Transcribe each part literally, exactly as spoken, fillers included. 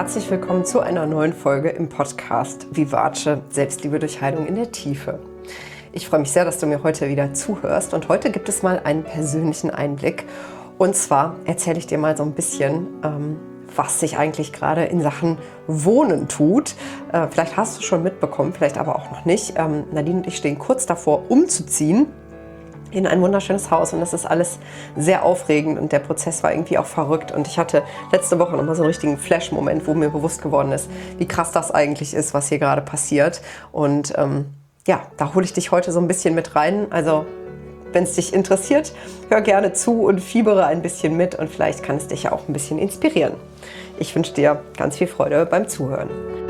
herzlich willkommen zu einer neuen Folge im Podcast Vivace Selbstliebe durch Heilung in der Tiefe. Ich freue mich sehr, dass du mir heute wieder zuhörst und heute gibt es mal einen persönlichen Einblick. Und zwar erzähle ich dir mal so ein bisschen, ähm, was sich eigentlich gerade in Sachen Wohnen tut. Äh, vielleicht hast du schon mitbekommen, vielleicht aber auch noch nicht. Ähm, Nadine und ich stehen kurz davor, umzuziehen in ein wunderschönes Haus und das ist alles sehr aufregend und der Prozess war irgendwie auch verrückt und ich hatte letzte Woche nochmal so einen richtigen Flash-Moment, wo mir bewusst geworden ist, wie krass das eigentlich ist, was hier gerade passiert und ähm, ja, da hole ich dich heute so ein bisschen mit rein, also wenn es dich interessiert, hör gerne zu und fiebere ein bisschen mit und vielleicht kann es dich ja auch ein bisschen inspirieren. Ich wünsche dir ganz viel Freude beim Zuhören.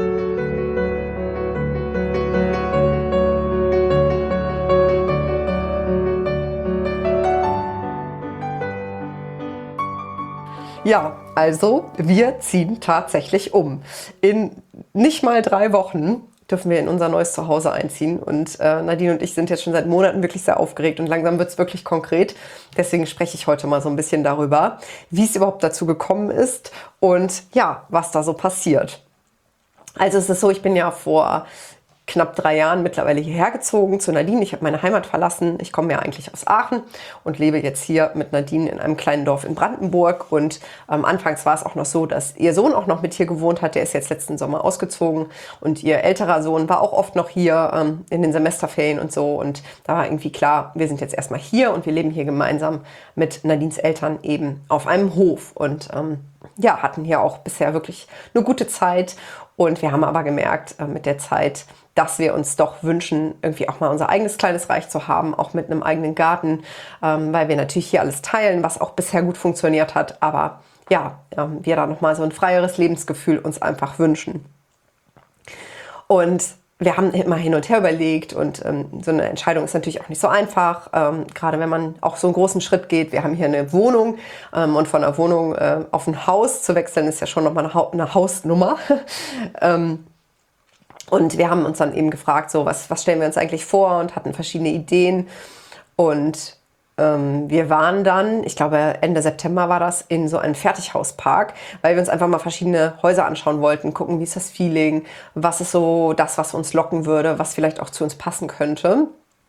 Ja, also wir ziehen tatsächlich um. In nicht mal drei Wochen dürfen wir in unser neues Zuhause einziehen. Und äh, Nadine und ich sind jetzt schon seit Monaten wirklich sehr aufgeregt und langsam wird es wirklich konkret. Deswegen spreche ich heute mal so ein bisschen darüber, wie es überhaupt dazu gekommen ist und ja, was da so passiert. Also es ist so, ich bin ja vor knapp drei Jahren mittlerweile hierher gezogen zu Nadine. Ich habe meine Heimat verlassen. Ich komme ja eigentlich aus Aachen und lebe jetzt hier mit Nadine in einem kleinen Dorf in Brandenburg. Und ähm, anfangs war es auch noch so, dass ihr Sohn auch noch mit hier gewohnt hat. Der ist jetzt letzten Sommer ausgezogen und ihr älterer Sohn war auch oft noch hier ähm, in den Semesterferien und so. Und da war irgendwie klar, wir sind jetzt erstmal hier und wir leben hier gemeinsam mit Nadines Eltern eben auf einem Hof. Und ähm, ja, hatten hier auch bisher wirklich eine gute Zeit. Und wir haben aber gemerkt äh, mit der Zeit, dass wir uns doch wünschen, irgendwie auch mal unser eigenes kleines Reich zu haben, auch mit einem eigenen Garten, ähm, weil wir natürlich hier alles teilen, was auch bisher gut funktioniert hat, aber ja, ähm, wir da nochmal so ein freieres Lebensgefühl uns einfach wünschen. Und wir haben immer hin und her überlegt und ähm, so eine Entscheidung ist natürlich auch nicht so einfach, ähm, gerade wenn man auch so einen großen Schritt geht. Wir haben hier eine Wohnung ähm, und von einer Wohnung äh, auf ein Haus zu wechseln ist ja schon nochmal eine, ha eine Hausnummer. ähm, Und wir haben uns dann eben gefragt, so was, was stellen wir uns eigentlich vor und hatten verschiedene Ideen. Und ähm, wir waren dann, ich glaube Ende September war das, in so einem Fertighauspark, weil wir uns einfach mal verschiedene Häuser anschauen wollten, gucken, wie ist das Feeling, was ist so das, was uns locken würde, was vielleicht auch zu uns passen könnte.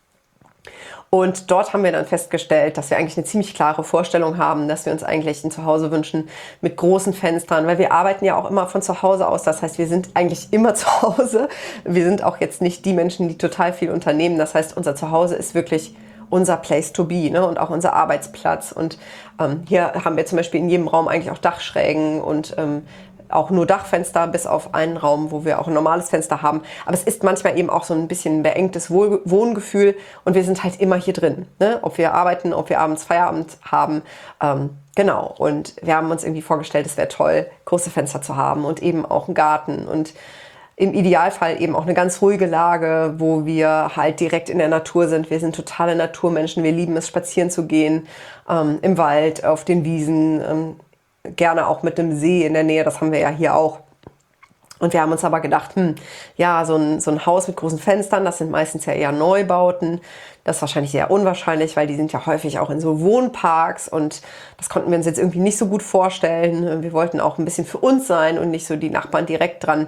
Und dort haben wir dann festgestellt, dass wir eigentlich eine ziemlich klare Vorstellung haben, dass wir uns eigentlich ein Zuhause wünschen mit großen Fenstern, weil wir arbeiten ja auch immer von zu Hause aus. Das heißt, wir sind eigentlich immer zu Hause. Wir sind auch jetzt nicht die Menschen, die total viel unternehmen. Das heißt, unser Zuhause ist wirklich unser Place to be, ne? Und auch unser Arbeitsplatz. Und ähm, hier haben wir zum Beispiel in jedem Raum eigentlich auch Dachschrägen und ähm, auch nur Dachfenster, bis auf einen Raum, wo wir auch ein normales Fenster haben. Aber es ist manchmal eben auch so ein bisschen ein beengtes Wohl Wohngefühl und wir sind halt immer hier drin, ne? Ob wir arbeiten, ob wir abends Feierabend haben, ähm, genau. Und wir haben uns irgendwie vorgestellt, es wäre toll, große Fenster zu haben und eben auch einen Garten und im Idealfall eben auch eine ganz ruhige Lage, wo wir halt direkt in der Natur sind. Wir sind totale Naturmenschen, wir lieben es, spazieren zu gehen, ähm, im Wald, auf den Wiesen, ähm, gerne auch mit dem See in der Nähe, das haben wir ja hier auch. Und wir haben uns aber gedacht, hm, ja, so ein, so ein Haus mit großen Fenstern, das sind meistens ja eher Neubauten. Das ist wahrscheinlich sehr unwahrscheinlich, weil die sind ja häufig auch in so Wohnparks und das konnten wir uns jetzt irgendwie nicht so gut vorstellen. Wir wollten auch ein bisschen für uns sein und nicht so die Nachbarn direkt dran.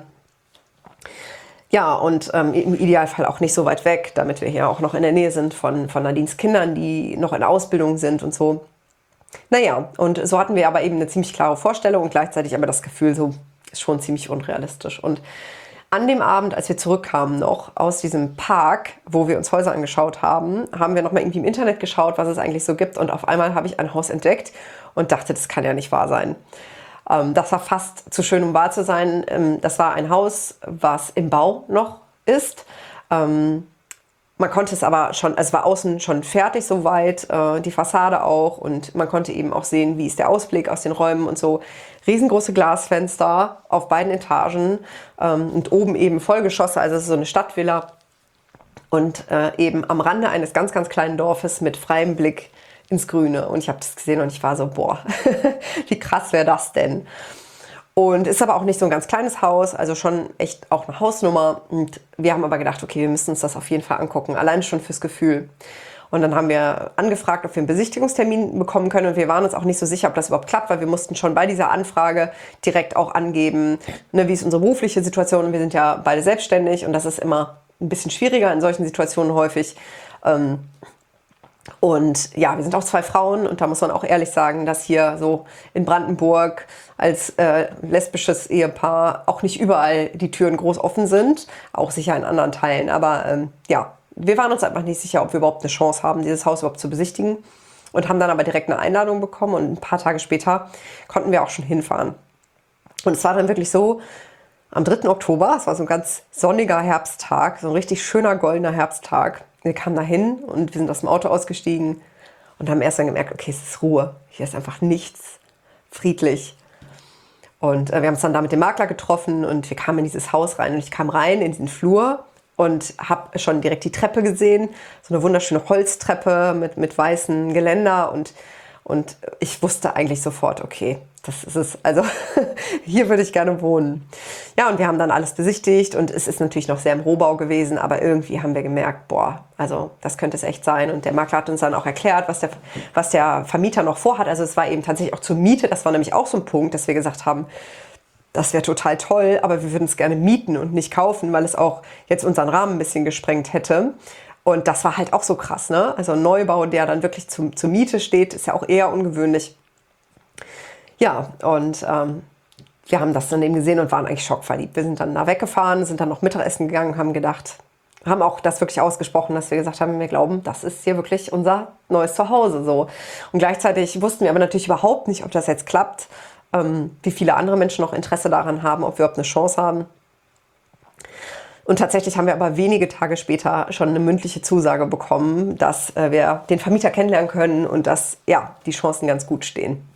Ja, und ähm, im Idealfall auch nicht so weit weg, damit wir hier auch noch in der Nähe sind von, von Nadines Kindern, die noch in Ausbildung sind und so. Naja, und so hatten wir aber eben eine ziemlich klare Vorstellung und gleichzeitig aber das Gefühl, so ist schon ziemlich unrealistisch. Und an dem Abend, als wir zurückkamen noch aus diesem Park, wo wir uns Häuser angeschaut haben, haben wir nochmal irgendwie im Internet geschaut, was es eigentlich so gibt. Und auf einmal habe ich ein Haus entdeckt und dachte, das kann ja nicht wahr sein. Ähm, das war fast zu schön, um wahr zu sein. Ähm, das war ein Haus, was im Bau noch ist. Ähm, Man konnte es aber schon, es war außen schon fertig soweit, äh, die Fassade auch und man konnte eben auch sehen, wie ist der Ausblick aus den Räumen und so. Riesengroße Glasfenster auf beiden Etagen ähm, und oben eben Vollgeschosse, also es ist so eine Stadtvilla und äh, eben am Rande eines ganz, ganz kleinen Dorfes mit freiem Blick ins Grüne. Und ich habe das gesehen und ich war so, boah, wie krass wäre das denn? Und ist aber auch nicht so ein ganz kleines Haus, also schon echt auch eine Hausnummer. Und wir haben aber gedacht, okay, wir müssen uns das auf jeden Fall angucken, allein schon fürs Gefühl. Und dann haben wir angefragt, ob wir einen Besichtigungstermin bekommen können. Und wir waren uns auch nicht so sicher, ob das überhaupt klappt, weil wir mussten schon bei dieser Anfrage direkt auch angeben, ne, wie ist unsere berufliche Situation. Und wir sind ja beide selbstständig und das ist immer ein bisschen schwieriger in solchen Situationen häufig. Ähm, Und ja, wir sind auch zwei Frauen und da muss man auch ehrlich sagen, dass hier so in Brandenburg als äh, lesbisches Ehepaar auch nicht überall die Türen groß offen sind, auch sicher in anderen Teilen. Aber ähm, ja, wir waren uns einfach nicht sicher, ob wir überhaupt eine Chance haben, dieses Haus überhaupt zu besichtigen und haben dann aber direkt eine Einladung bekommen und ein paar Tage später konnten wir auch schon hinfahren. Und es war dann wirklich so, am dritten Oktober, es war so ein ganz sonniger Herbsttag, so ein richtig schöner goldener Herbsttag. Wir kamen da hin und wir sind aus dem Auto ausgestiegen und haben erst dann gemerkt, okay, es ist Ruhe. Hier ist einfach nichts, friedlich. Und äh, wir haben uns dann da mit dem Makler getroffen und wir kamen in dieses Haus rein. Und ich kam rein in diesen Flur und habe schon direkt die Treppe gesehen. So eine wunderschöne Holztreppe mit, mit weißem Geländer. Und, und ich wusste eigentlich sofort, okay, das ist es. Also hier würde ich gerne wohnen. Ja, und wir haben dann alles besichtigt und es ist natürlich noch sehr im Rohbau gewesen, aber irgendwie haben wir gemerkt, boah, also das könnte es echt sein. Und der Makler hat uns dann auch erklärt, was der, was der Vermieter noch vorhat. Also es war eben tatsächlich auch zur Miete. Das war nämlich auch so ein Punkt, dass wir gesagt haben, das wäre total toll, aber wir würden es gerne mieten und nicht kaufen, weil es auch jetzt unseren Rahmen ein bisschen gesprengt hätte. Und das war halt auch so krass, ne? Also ein Neubau, der dann wirklich zum, zur Miete steht, ist ja auch eher ungewöhnlich. Ja, und ähm, wir haben das dann eben gesehen und waren eigentlich schockverliebt. Wir sind dann da weggefahren, sind dann noch Mittagessen gegangen, haben gedacht, haben auch das wirklich ausgesprochen, dass wir gesagt haben, wir glauben, das ist hier wirklich unser neues Zuhause. So. Und gleichzeitig wussten wir aber natürlich überhaupt nicht, ob das jetzt klappt, ähm, wie viele andere Menschen noch Interesse daran haben, ob wir überhaupt eine Chance haben. Und tatsächlich haben wir aber wenige Tage später schon eine mündliche Zusage bekommen, dass äh, wir den Vermieter kennenlernen können und dass ja, die Chancen ganz gut stehen.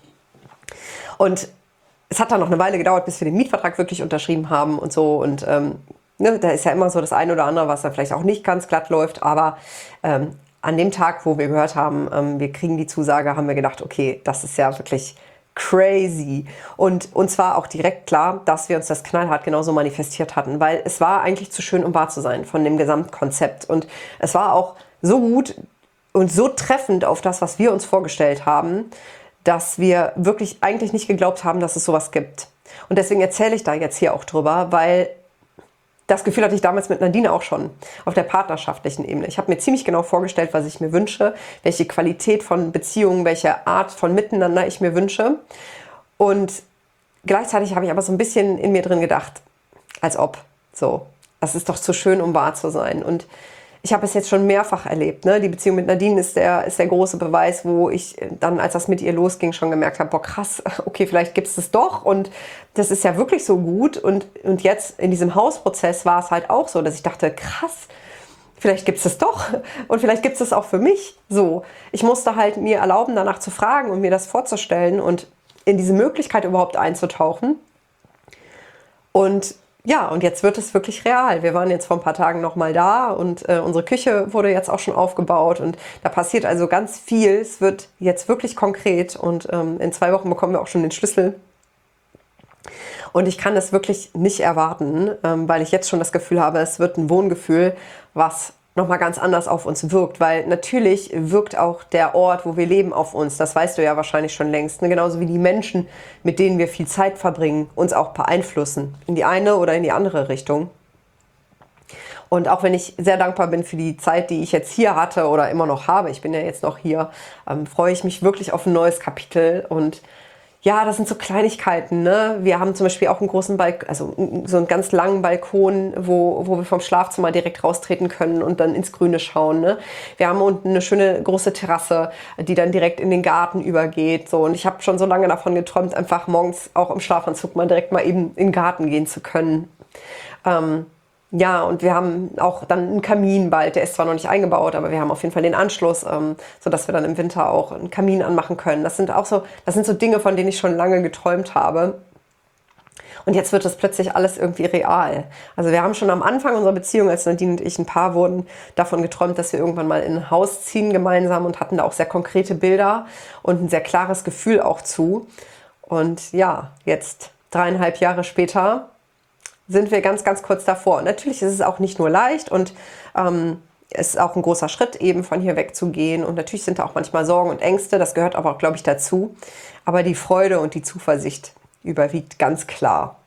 Und es hat dann noch eine Weile gedauert, bis wir den Mietvertrag wirklich unterschrieben haben und so. Und ähm, ne, da ist ja immer so das eine oder andere, was dann vielleicht auch nicht ganz glatt läuft. Aber ähm, an dem Tag, wo wir gehört haben, ähm, wir kriegen die Zusage, haben wir gedacht, okay, das ist ja wirklich crazy. Und uns war auch direkt klar, dass wir uns das knallhart genauso manifestiert hatten. Weil es war eigentlich zu schön, um wahr zu sein von dem Gesamtkonzept. Und es war auch so gut und so treffend auf das, was wir uns vorgestellt haben, dass wir wirklich eigentlich nicht geglaubt haben, dass es sowas gibt. Und deswegen erzähle ich da jetzt hier auch drüber, weil das Gefühl hatte ich damals mit Nadine auch schon auf der partnerschaftlichen Ebene. Ich habe mir ziemlich genau vorgestellt, was ich mir wünsche, welche Qualität von Beziehungen, welche Art von Miteinander ich mir wünsche. Und gleichzeitig habe ich aber so ein bisschen in mir drin gedacht, als ob, so, das ist doch zu schön, um wahr zu sein. Und ich habe es jetzt schon mehrfach erlebt. Ne? Die Beziehung mit Nadine ist der, ist der große Beweis, wo ich dann, als das mit ihr losging, schon gemerkt habe, boah krass, okay, vielleicht gibt es das doch und das ist ja wirklich so gut. Und, und jetzt in diesem Hausprozess war es halt auch so, dass ich dachte, krass, vielleicht gibt es das doch und vielleicht gibt es das auch für mich. So, ich musste halt mir erlauben, danach zu fragen und mir das vorzustellen und in diese Möglichkeit überhaupt einzutauchen. Und ja, und jetzt wird es wirklich real. Wir waren jetzt vor ein paar Tagen noch mal da und äh, unsere Küche wurde jetzt auch schon aufgebaut und da passiert also ganz viel. Es wird jetzt wirklich konkret und ähm, in zwei Wochen bekommen wir auch schon den Schlüssel. Und ich kann das wirklich nicht erwarten, ähm, weil ich jetzt schon das Gefühl habe, es wird ein Wohngefühl, was nochmal ganz anders auf uns wirkt, weil natürlich wirkt auch der Ort, wo wir leben, auf uns. Das weißt du ja wahrscheinlich schon längst. Ne? Genauso wie die Menschen, mit denen wir viel Zeit verbringen, uns auch beeinflussen. In die eine oder in die andere Richtung. Und auch wenn ich sehr dankbar bin für die Zeit, die ich jetzt hier hatte oder immer noch habe, ich bin ja jetzt noch hier, ähm, freue ich mich wirklich auf ein neues Kapitel. Und ja, das sind so Kleinigkeiten, ne? Wir haben zum Beispiel auch einen großen Balkon, also so einen ganz langen Balkon, wo, wo wir vom Schlafzimmer direkt raustreten können und dann ins Grüne schauen, ne? Wir haben unten eine schöne große Terrasse, die dann direkt in den Garten übergeht, so. Und ich habe schon so lange davon geträumt, einfach morgens auch im Schlafanzug mal direkt mal eben in den Garten gehen zu können. Ähm, Ja, und wir haben auch dann einen Kamin bald, der ist zwar noch nicht eingebaut, aber wir haben auf jeden Fall den Anschluss, ähm, sodass wir dann im Winter auch einen Kamin anmachen können. Das sind auch so, das sind so Dinge, von denen ich schon lange geträumt habe. Und jetzt wird das plötzlich alles irgendwie real. Also wir haben schon am Anfang unserer Beziehung, als Nadine und ich ein Paar wurden, davon geträumt, dass wir irgendwann mal in ein Haus ziehen gemeinsam und hatten da auch sehr konkrete Bilder und ein sehr klares Gefühl auch zu. Und ja, jetzt dreieinhalb Jahre später sind wir ganz, ganz kurz davor. Und natürlich ist es auch nicht nur leicht und ähm, es ist auch ein großer Schritt, eben von hier wegzugehen. Und natürlich sind da auch manchmal Sorgen und Ängste, das gehört aber auch, glaube ich, dazu. Aber die Freude und die Zuversicht überwiegt ganz klar.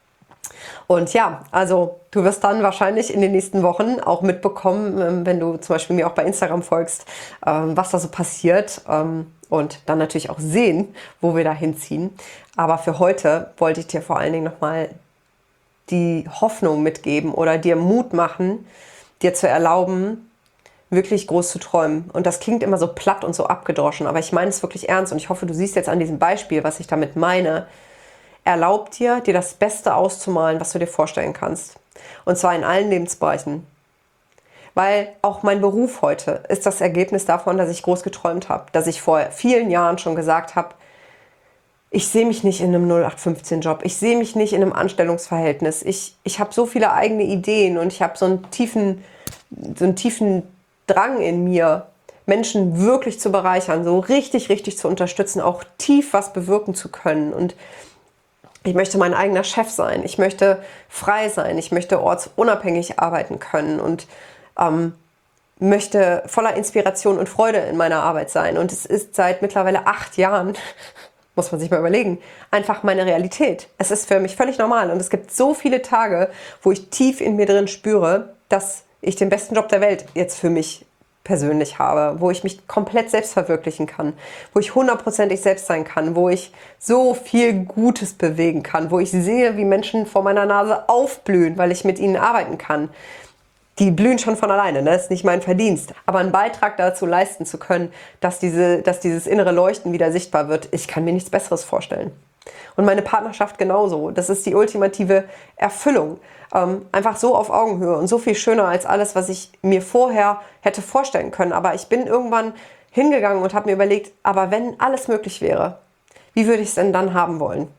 Und ja, also du wirst dann wahrscheinlich in den nächsten Wochen auch mitbekommen, wenn du zum Beispiel mir auch bei Instagram folgst, was da so passiert. Und dann natürlich auch sehen, wo wir da hinziehen. Aber für heute wollte ich dir vor allen Dingen nochmal die Hoffnung mitgeben oder dir Mut machen, dir zu erlauben, wirklich groß zu träumen. Und das klingt immer so platt und so abgedroschen, aber ich meine es wirklich ernst. Und ich hoffe, du siehst jetzt an diesem Beispiel, was ich damit meine. Erlaub dir, dir das Beste auszumalen, was du dir vorstellen kannst. Und zwar in allen Lebensbereichen. Weil auch mein Beruf heute ist das Ergebnis davon, dass ich groß geträumt habe. Dass ich vor vielen Jahren schon gesagt habe, ich sehe mich nicht in einem null acht fünfzehn Job. Ich sehe mich nicht in einem Anstellungsverhältnis. Ich, ich habe so viele eigene Ideen und ich habe so einen tiefen, so einen tiefen Drang in mir, Menschen wirklich zu bereichern, so richtig, richtig zu unterstützen, auch tief was bewirken zu können. Und ich möchte mein eigener Chef sein. Ich möchte frei sein. Ich möchte ortsunabhängig arbeiten können und ähm, möchte voller Inspiration und Freude in meiner Arbeit sein. Und es ist seit mittlerweile acht Jahren, muss man sich mal überlegen, einfach meine Realität. Es ist für mich völlig normal. Und es gibt so viele Tage, wo ich tief in mir drin spüre, dass ich den besten Job der Welt jetzt für mich persönlich habe, wo ich mich komplett selbst verwirklichen kann, wo ich hundertprozentig selbst sein kann, wo ich so viel Gutes bewegen kann, wo ich sehe, wie Menschen vor meiner Nase aufblühen, weil ich mit ihnen arbeiten kann. Die blühen schon von alleine, ne? Das ist nicht mein Verdienst. Aber einen Beitrag dazu leisten zu können, dass, diese, dass dieses innere Leuchten wieder sichtbar wird, ich kann mir nichts Besseres vorstellen. Und meine Partnerschaft genauso. Das ist die ultimative Erfüllung. Ähm, einfach so auf Augenhöhe und so viel schöner als alles, was ich mir vorher hätte vorstellen können. Aber ich bin irgendwann hingegangen und habe mir überlegt, aber wenn alles möglich wäre, wie würde ich es denn dann haben wollen?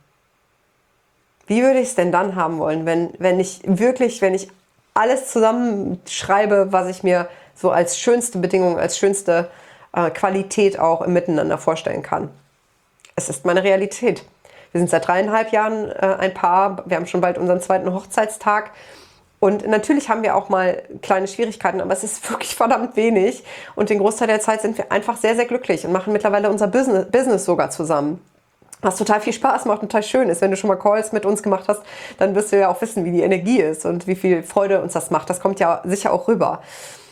Wie würde ich es denn dann haben wollen, wenn, wenn ich wirklich, wenn ich alles zusammenschreibe, was ich mir so als schönste Bedingung, als schönste äh, Qualität auch im Miteinander vorstellen kann? Es ist meine Realität. Wir sind seit dreieinhalb Jahren äh, ein Paar. Wir haben schon bald unseren zweiten Hochzeitstag. Und natürlich haben wir auch mal kleine Schwierigkeiten, aber es ist wirklich verdammt wenig. Und den Großteil der Zeit sind wir einfach sehr, sehr glücklich und machen mittlerweile unser Business, Business sogar zusammen. Was total viel Spaß macht und total schön ist. Wenn du schon mal Calls mit uns gemacht hast, dann wirst du ja auch wissen, wie die Energie ist und wie viel Freude uns das macht. Das kommt ja sicher auch rüber.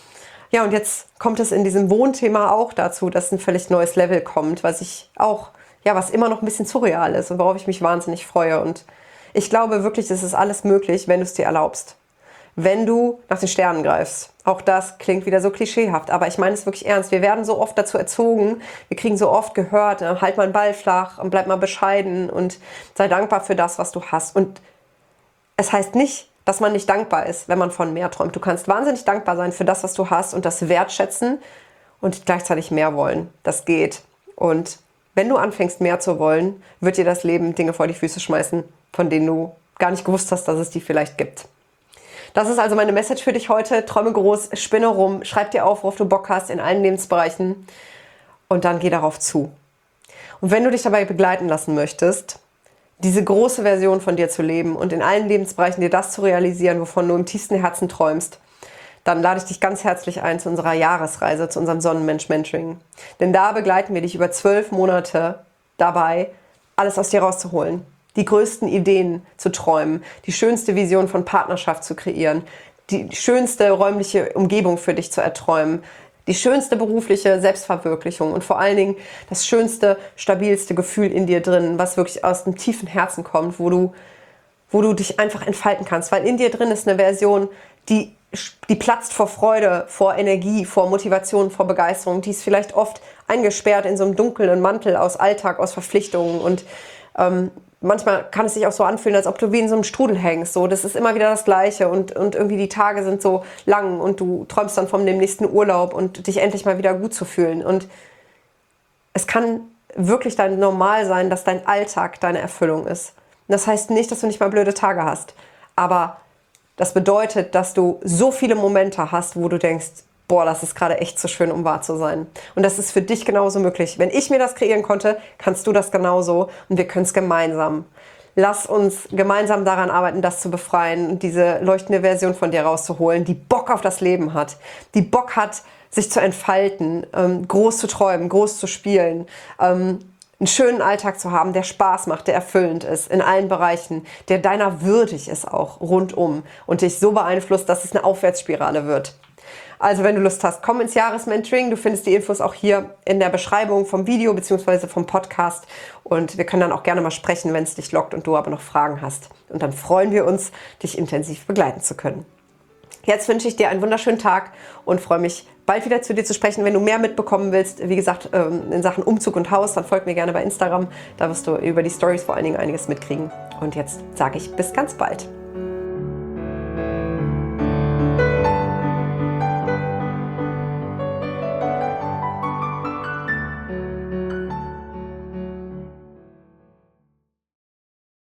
Ja, und jetzt kommt es in diesem Wohnthema auch dazu, dass ein völlig neues Level kommt, was ich auch, ja, was immer noch ein bisschen surreal ist und worauf ich mich wahnsinnig freue. Und ich glaube wirklich, es ist alles möglich, wenn du es dir erlaubst. Wenn du nach den Sternen greifst. Auch das klingt wieder so klischeehaft, aber ich meine es wirklich ernst. Wir werden so oft dazu erzogen, wir kriegen so oft gehört, halt mal einen Ball flach und bleib mal bescheiden und sei dankbar für das, was du hast. Und es heißt nicht, dass man nicht dankbar ist, wenn man von mehr träumt. Du kannst wahnsinnig dankbar sein für das, was du hast und das wertschätzen und gleichzeitig mehr wollen. Das geht. Und wenn du anfängst, mehr zu wollen, wird dir das Leben Dinge vor die Füße schmeißen, von denen du gar nicht gewusst hast, dass es die vielleicht gibt. Das ist also meine Message für dich heute. Träume groß, spinne rum, schreib dir auf, worauf du Bock hast in allen Lebensbereichen und dann geh darauf zu. Und wenn du dich dabei begleiten lassen möchtest, diese große Version von dir zu leben und in allen Lebensbereichen dir das zu realisieren, wovon du im tiefsten Herzen träumst, dann lade ich dich ganz herzlich ein zu unserer Jahresreise, zu unserem Sonnenmensch-Mentoring. Denn da begleiten wir dich über zwölf Monate dabei, alles aus dir rauszuholen. Die größten Ideen zu träumen, die schönste Vision von Partnerschaft zu kreieren, die schönste räumliche Umgebung für dich zu erträumen, die schönste berufliche Selbstverwirklichung und vor allen Dingen das schönste, stabilste Gefühl in dir drin, was wirklich aus dem tiefen Herzen kommt, wo du, wo du dich einfach entfalten kannst. Weil in dir drin ist eine Version, die, die platzt vor Freude, vor Energie, vor Motivation, vor Begeisterung. Die ist vielleicht oft eingesperrt in so einem dunklen Mantel aus Alltag, aus Verpflichtungen und ähm, manchmal kann es sich auch so anfühlen, als ob du wie in so einem Strudel hängst. So, das ist immer wieder das Gleiche und, und irgendwie die Tage sind so lang und du träumst dann von dem nächsten Urlaub und dich endlich mal wieder gut zu fühlen. Und es kann wirklich dein Normal sein, dass dein Alltag deine Erfüllung ist. Und das heißt nicht, dass du nicht mal blöde Tage hast. Aber das bedeutet, dass du so viele Momente hast, wo du denkst, boah, das ist gerade echt zu schön, um wahr zu sein. Und das ist für dich genauso möglich. Wenn ich mir das kreieren konnte, kannst du das genauso und wir können es gemeinsam. Lass uns gemeinsam daran arbeiten, das zu befreien und diese leuchtende Version von dir rauszuholen, die Bock auf das Leben hat, die Bock hat, sich zu entfalten, ähm, groß zu träumen, groß zu spielen, ähm, einen schönen Alltag zu haben, der Spaß macht, der erfüllend ist in allen Bereichen, der deiner würdig ist auch rundum und dich so beeinflusst, dass es eine Aufwärtsspirale wird. Also wenn du Lust hast, komm ins Jahresmentoring. Du findest die Infos auch hier in der Beschreibung vom Video bzw. vom Podcast. Und wir können dann auch gerne mal sprechen, wenn es dich lockt und du aber noch Fragen hast. Und dann freuen wir uns, dich intensiv begleiten zu können. Jetzt wünsche ich dir einen wunderschönen Tag und freue mich, bald wieder zu dir zu sprechen. Wenn du mehr mitbekommen willst, wie gesagt, in Sachen Umzug und Haus, dann folg mir gerne bei Instagram. Da wirst du über die Stories vor allen Dingen einiges mitkriegen. Und jetzt sage ich bis ganz bald.